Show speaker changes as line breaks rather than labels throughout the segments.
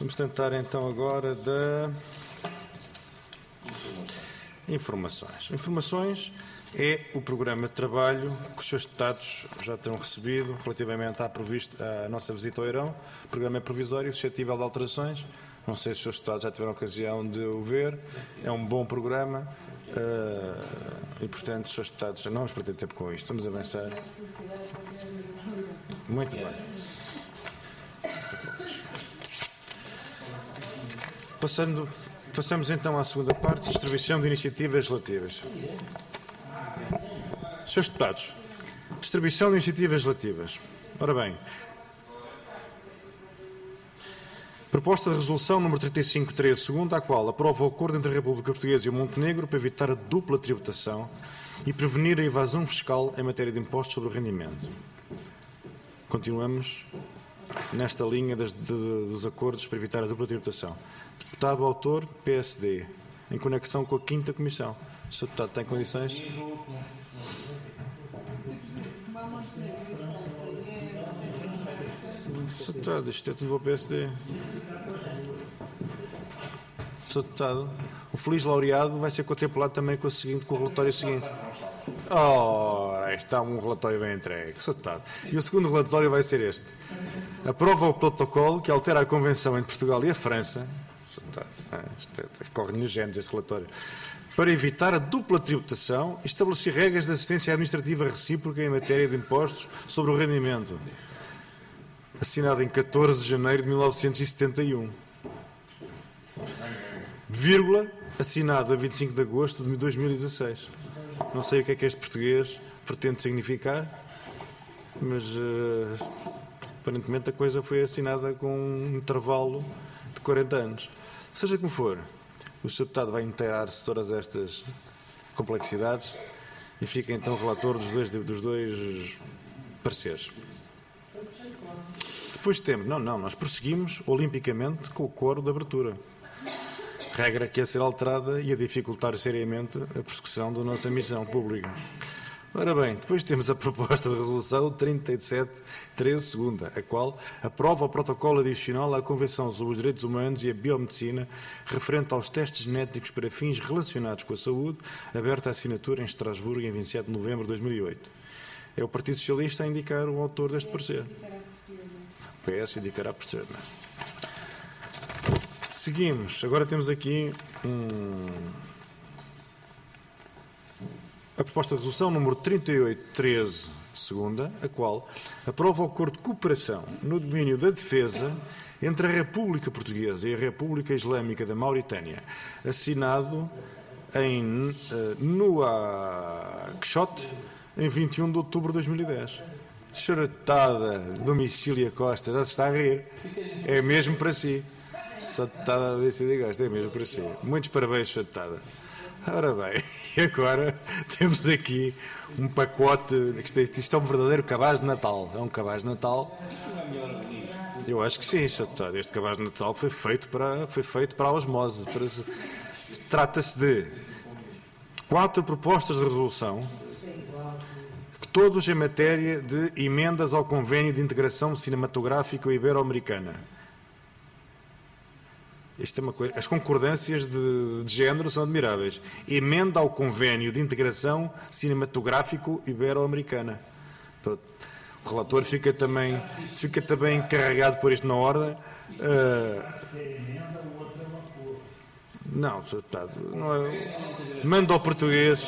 Vamos tentar então agora da informações. Informações é o programa de trabalho que os seus deputados já terão recebido relativamente à nossa visita ao Irão. O programa é provisório, suscetível de alterações. Não sei se os seus deputados já tiveram ocasião de o ver. É um bom programa e, portanto, os seus deputados não vamos perder tempo com isto. Vamos avançar. Muito bem. Passamos então à segunda parte, distribuição de iniciativas legislativas. Senhores deputados, distribuição de iniciativas legislativas. Ora bem, proposta de resolução número 3513, segunda, a qual aprova o acordo entre a República Portuguesa e o Montenegro para evitar a dupla tributação e prevenir a evasão fiscal em matéria de impostos sobre o rendimento. Continuamos nesta linha dos acordos para evitar a dupla tributação. Deputado autor, PSD, em conexão com a 5ª Comissão. O Sr. Deputado tem condições? Sr. Deputado, isto é tudo para o PSD. Sr. Deputado, o feliz laureado vai ser contemplado também com o relatório seguinte. Ora, está um relatório bem entregue, Sr. Deputado. E o segundo relatório vai ser este. Aprova o protocolo que altera a convenção entre Portugal e a França. Corre nos genes este relatório. Para evitar a dupla tributação e estabelecer regras de assistência administrativa recíproca em matéria de impostos sobre o rendimento. Assinado em 14 de janeiro de 1971. Vírgula, assinado a 25 de agosto de 2016. Não sei o que é que este português pretende significar, mas aparentemente a coisa foi assinada com um intervalo de 40 anos. Seja como for, o Sr. Deputado vai inteirar-se de todas estas complexidades e fica então relator dos dois pareceres. Depois temos, nós prosseguimos olimpicamente com o coro de abertura. Regra que é ser alterada e a dificultar seriamente a prossecução da nossa missão pública. Ora bem, depois temos a proposta de resolução 3713, segunda, a qual aprova o protocolo adicional à Convenção sobre os Direitos Humanos e a Biomedicina referente aos testes genéticos para fins relacionados com a saúde, aberta à assinatura em Estrasburgo em 27 de novembro de 2008. É o Partido Socialista a indicar o autor deste parecer. O PS indicará posteriormente. Seguimos. Agora temos aqui a proposta de resolução número 3813, segunda, a qual aprova o acordo de cooperação no domínio da defesa entre a República Portuguesa e a República Islâmica da Mauritânia, assinado em Nouakchott, em 21 de outubro de 2010. Choratada, Domicília Costa, já se está a rir. É mesmo para si. Só Deputada Domicília Costa, é mesmo para si. Muitos parabéns, Sra. Deputada. Ora bem, e agora temos aqui um pacote, isto é um verdadeiro cabaz de Natal. É um cabaz de Natal. Eu acho que sim, Sr. Deputado. Este cabaz de Natal foi feito para a osmose. Trata-se de 4 propostas de resolução, todos em matéria de emendas ao Convênio de Integração Cinematográfica Ibero-Americana. Isto é uma coisa. As concordâncias de género são admiráveis. Emenda ao Convênio de Integração Cinematográfico Ibero-Americana. O relator fica também encarregado por isto na ordem. Não, Sr. Deputado. Manda ao português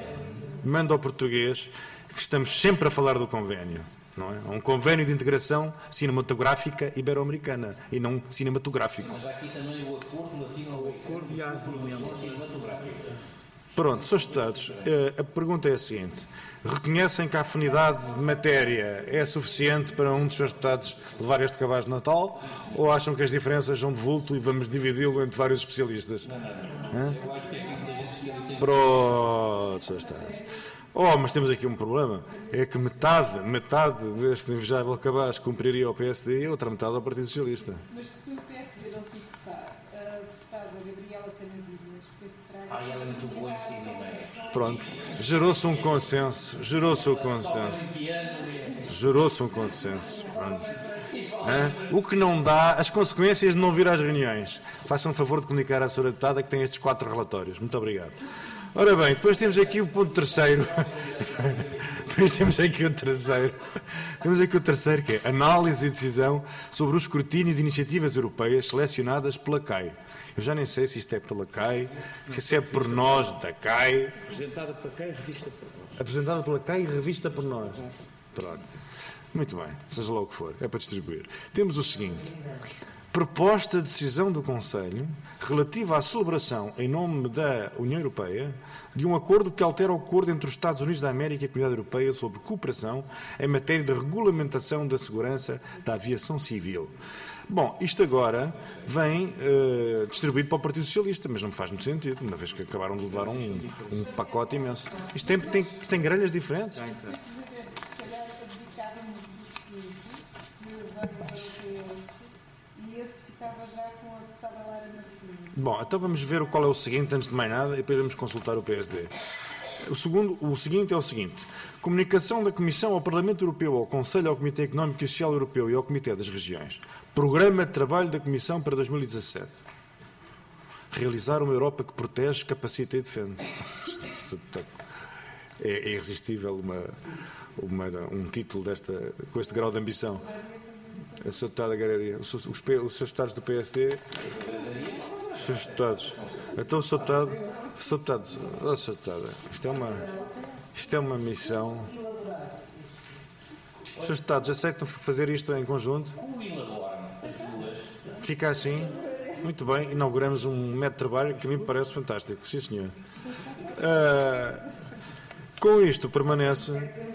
que estamos sempre a falar do convênio, não é? É um convênio de integração cinematográfica ibero-americana e não cinematográfico.
Mas aqui também o acordo relativo ao acordo e às emendas cinematográficas.
Pronto, Srs. Deputados, a pergunta é a seguinte. Reconhecem que a afinidade de matéria é suficiente para um dos seus deputados levar este cabaz de Natal ou acham que as diferenças são de vulto e vamos dividi-lo entre vários especialistas?
Não. Eu acho que aqui muita gente se
Pronto, Srs. Deputados. Mas temos aqui um problema. É que metade deste invejável cabaz cumpriria ao PSD e a outra metade ao Partido Socialista.
Mas se o PSD não se importar, a deputada Gabriela Canavilhas fez traga...
ela é muito boa em cima, não é?
Pronto. Gerou-se um consenso. gerou-se um consenso. Pronto. O que não dá, as consequências de não vir às reuniões. Façam favor de comunicar à senhora deputada que tem estes 4 relatórios. Muito obrigado. Ora bem, depois temos aqui o ponto terceiro. Depois temos aqui o terceiro. Temos aqui o terceiro, que é análise e decisão sobre o escrutínio de iniciativas europeias selecionadas pela CAI. Eu já nem sei se isto é pela CAI, se é por nós da CAI.
Apresentada pela CAI e revista por nós.
Apresentada pela CAI e revista por nós. Pronto. Muito bem, seja lá o que for, é para distribuir. Temos o seguinte: proposta de decisão do Conselho relativa à celebração, em nome da União Europeia, de um acordo que altera o acordo entre os Estados Unidos da América e a Comunidade Europeia sobre cooperação em matéria de regulamentação da segurança da aviação civil. Bom, isto agora vem distribuído para o Partido Socialista, mas não me faz muito sentido, uma vez que acabaram de levar um pacote imenso. Isto tem grelhas diferentes?
E esse ficava já com a deputada Lara Martins.
Bom, então vamos ver qual é o seguinte, antes de mais nada, e depois vamos consultar o PSD. O seguinte é o seguinte: comunicação da Comissão ao Parlamento Europeu, ao Conselho, ao Comitê Económico e Social Europeu e ao Comitê das Regiões. Programa de trabalho da Comissão para 2017. Realizar uma Europa que protege, capacita e defende. É irresistível um título com este grau de ambição. A sua deputada Galeria, os seus deputados do PSD, os seus deputados. Então, o seu deputado, isto é uma missão. Os seus deputados aceitam fazer isto em conjunto? Fica assim. Muito bem, inauguramos um método de trabalho que a mim me parece fantástico. Sim, senhor. Com isto permanece.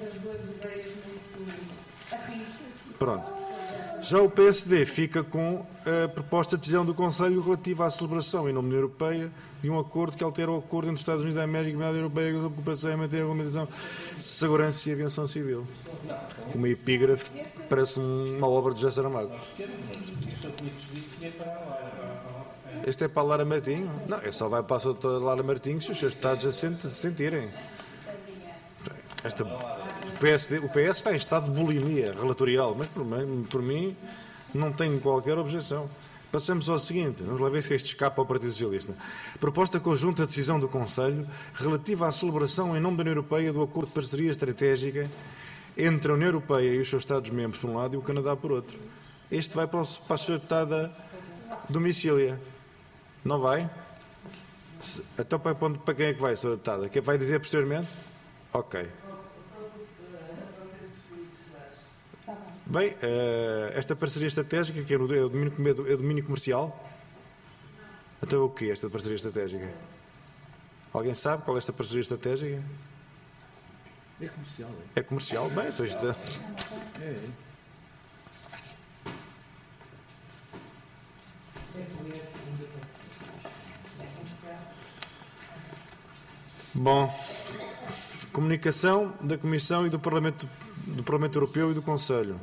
Pronto. Já o PSD fica com a proposta de decisão do Conselho relativa à celebração, em nome da União Europeia, de um acordo que altera o acordo entre os Estados Unidos da América e a Comunidade Europeia sobre cooperação em matéria de regulamentação, segurança e aviação civil. Uma epígrafe parece uma obra de José Saramago. Este é para a Lara Martinho? Não, é só vai para a doutora Lara Martinho se os seus deputados se sentirem. O PS está em estado de bulimia relatorial, mas por mim não tenho qualquer objeção. Passamos ao seguinte, vamos lá ver se este escapa ao Partido Socialista. Proposta conjunta de decisão do Conselho relativa à celebração em nome da União Europeia do Acordo de Parceria Estratégica entre a União Europeia e os seus Estados-membros por um lado e o Canadá por outro. Este vai para a sua deputada domicília. Não vai? Então para quem é que vai, Sra. Deputada? Quem vai dizer posteriormente? Ok. Bem, esta parceria estratégica, que é o domínio comercial, então o que é esta parceria estratégica? Alguém sabe qual é esta parceria estratégica?
É comercial.
É comercial? Bem, então isto é... Bom, comunicação da Comissão e do Parlamento Europeu e do Conselho.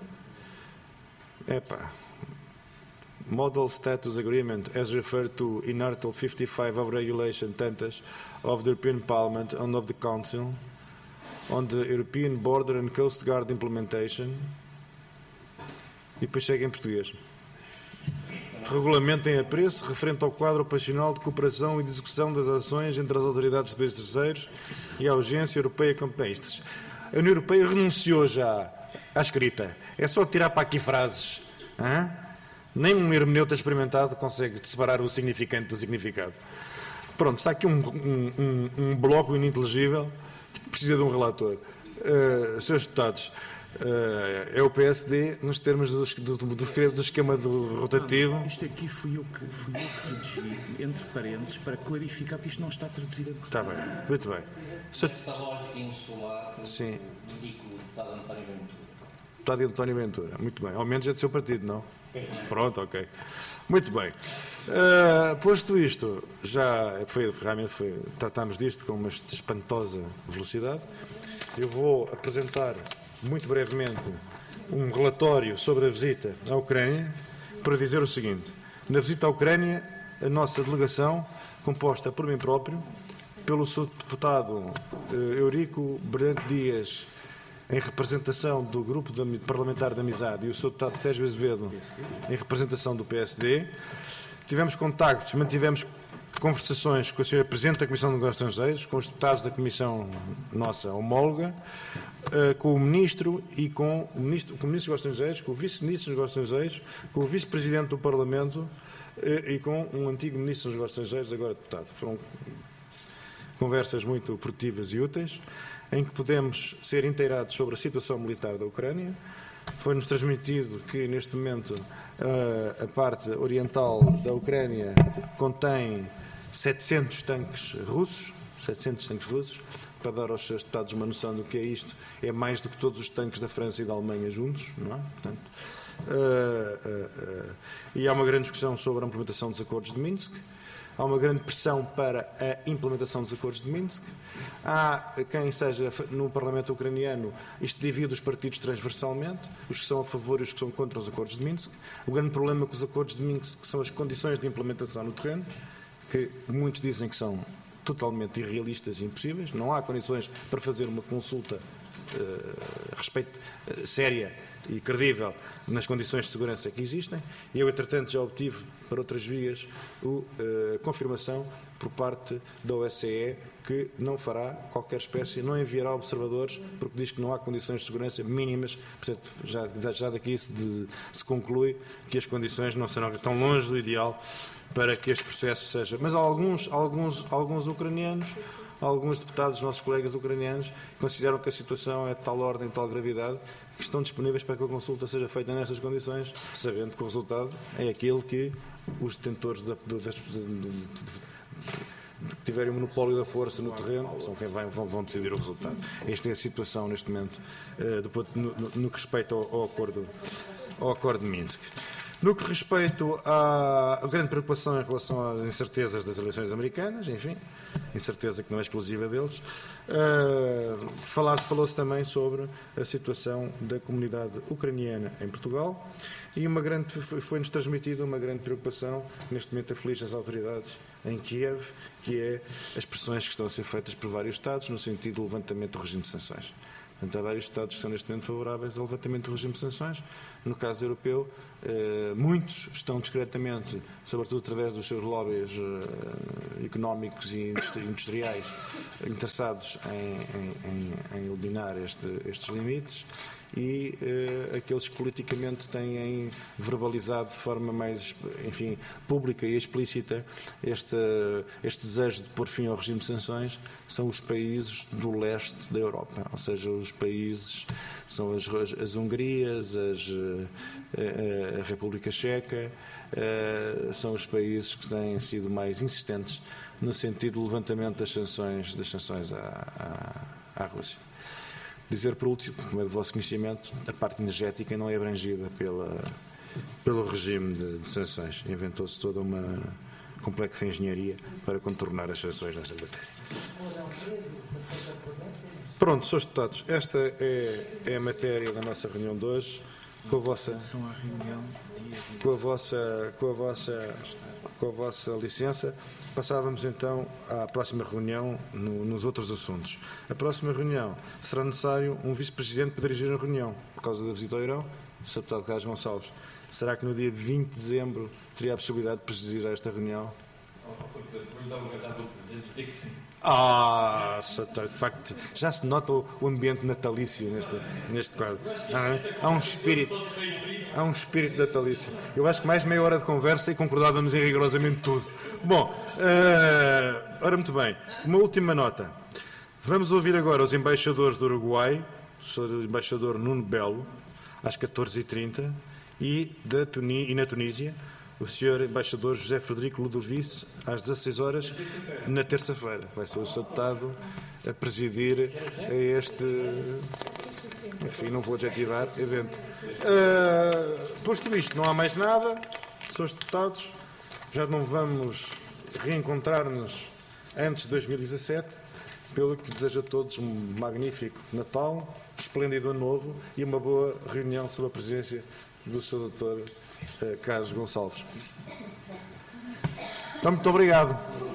Model Status Agreement as referred to in Article 55 of Regulation Tantas of the European Parliament and of the Council on the European Border and Coast Guard Implementation. E depois chega em português. Regulamento em apreço referente ao quadro operacional de cooperação e de execução das ações entre as autoridades de países terceiros e a Agência Europeia Competentes. A União Europeia renunciou já à escrita. É só tirar para aqui frases. Nem um hermeneuta experimentado consegue separar o significante do significado. Pronto, está aqui um bloco ininteligível que precisa de um relator. Seus deputados, é o PSD nos termos do esquema rotativo.
Isto aqui fui eu que redigi, entre parênteses, para clarificar que isto não está traduzido em português.
Está bem, muito bem.
Esta lógica insular,
sim.
indico o deputado António Ventura.
Deputado António Ventura, muito bem. Ao menos é do seu partido, não? Pronto, ok. Muito bem. Posto isto, realmente tratámos disto com uma espantosa velocidade. Eu vou apresentar muito brevemente um relatório sobre a visita à Ucrânia para dizer o seguinte. Na visita à Ucrânia, a nossa delegação, composta por mim próprio, pelo seu deputado Eurico Brante Dias, em representação do Grupo Parlamentar de Amizade, e o Sr. Deputado Sérgio Azevedo, em representação do PSD. Tivemos contactos, mantivemos conversações com a Sra. Presidente da Comissão de Negócios Estrangeiros, com os deputados da Comissão nossa homóloga, com o Ministro e com o Ministro dos Negócios Estrangeiros, com o Vice-Ministro dos Negócios Estrangeiros, com o Vice-Presidente do Parlamento e com um antigo Ministro dos Negócios Estrangeiros, agora deputado. Foram conversas muito produtivas e úteis, em que podemos ser inteirados sobre a situação militar da Ucrânia. Foi-nos transmitido que, neste momento, a parte oriental da Ucrânia contém 700 tanques russos, para dar aos seus deputados uma noção do que é isto, é mais do que todos os tanques da França e da Alemanha juntos, não é? Portanto, e há uma grande discussão sobre a implementação dos acordos de Minsk. Há uma grande pressão para a implementação dos acordos de Minsk. Há quem seja no Parlamento ucraniano, isto divide os partidos transversalmente, os que são a favor e os que são contra os acordos de Minsk. O grande problema com os acordos de Minsk são as condições de implementação no terreno, que muitos dizem que são totalmente irrealistas e impossíveis. Não há condições para fazer uma consulta séria e credível nas condições de segurança que existem. E eu, entretanto, já obtive, para outras vias, a confirmação por parte da OSCE que não fará qualquer espécie, não enviará observadores, porque diz que não há condições de segurança mínimas. Portanto, já daqui se conclui que as condições não serão tão longe do ideal para que este processo seja. Mas há alguns ucranianos, alguns deputados, nossos colegas ucranianos, consideram que a situação é de tal ordem, de tal gravidade, que estão disponíveis para que a consulta seja feita nestas condições, sabendo que o resultado é aquele que os detentores que tiverem o monopólio da força no terreno são quem vão decidir o resultado. Esta é a situação neste momento no que respeita ao acordo de Minsk. No que respeita à grande preocupação em relação às incertezas das eleições americanas, enfim, incerteza que não é exclusiva deles, falou-se também sobre a situação da comunidade ucraniana em Portugal e foi-nos transmitida uma grande preocupação, neste momento aflige as autoridades em Kiev, que é as pressões que estão a ser feitas por vários Estados no sentido do levantamento do regime de sanções. Portanto, há vários Estados que estão neste momento favoráveis ao levantamento do regime de sanções. No caso europeu, muitos estão discretamente, sobretudo através dos seus lobbies económicos e industriais, interessados em eliminar estes limites, e aqueles que politicamente têm verbalizado de forma mais, enfim, pública e explícita este desejo de pôr fim ao regime de sanções são os países do leste da Europa, ou seja, os países, são as Hungrias, a República Checa, são os países que têm sido mais insistentes no sentido do levantamento das sanções à Rússia. Dizer por último, como é do vosso conhecimento, a parte energética não é abrangida pelo regime de sanções. Inventou-se toda uma complexa engenharia para contornar as sanções nessa matéria. Pronto, senhores deputados, esta é a matéria da nossa reunião de hoje. Com a vossa licença, passávamos então à próxima reunião nos outros assuntos. A próxima reunião será necessário um vice-presidente para dirigir a reunião, por causa da visita ao Irão, o Sr. Deputado Carlos Gonçalves. Será que no dia 20 de dezembro teria a possibilidade de presidir esta reunião? De facto, já se nota o ambiente natalício neste quadro. Há um espírito natalício. Eu acho que mais meia hora de conversa e concordávamos em rigorosamente tudo. Bom, ora muito bem, uma última nota. Vamos ouvir agora os embaixadores do Uruguai, o Sr. Embaixador Nuno Belo, às 14h30, e na Tunísia, o Sr. Embaixador José Frederico Ludovice, às 16 horas, na terça-feira. Vai ser o Sr. Deputado a presidir a este, enfim, não vou adjetivar, evento. Posto isto, não há mais nada, Srs. Deputados, já não vamos reencontrar-nos antes de 2017, pelo que desejo a todos um magnífico Natal, um esplêndido Ano Novo e uma boa reunião sob a presença do Sr. Dr. Carlos Gonçalves. Então, muito obrigado.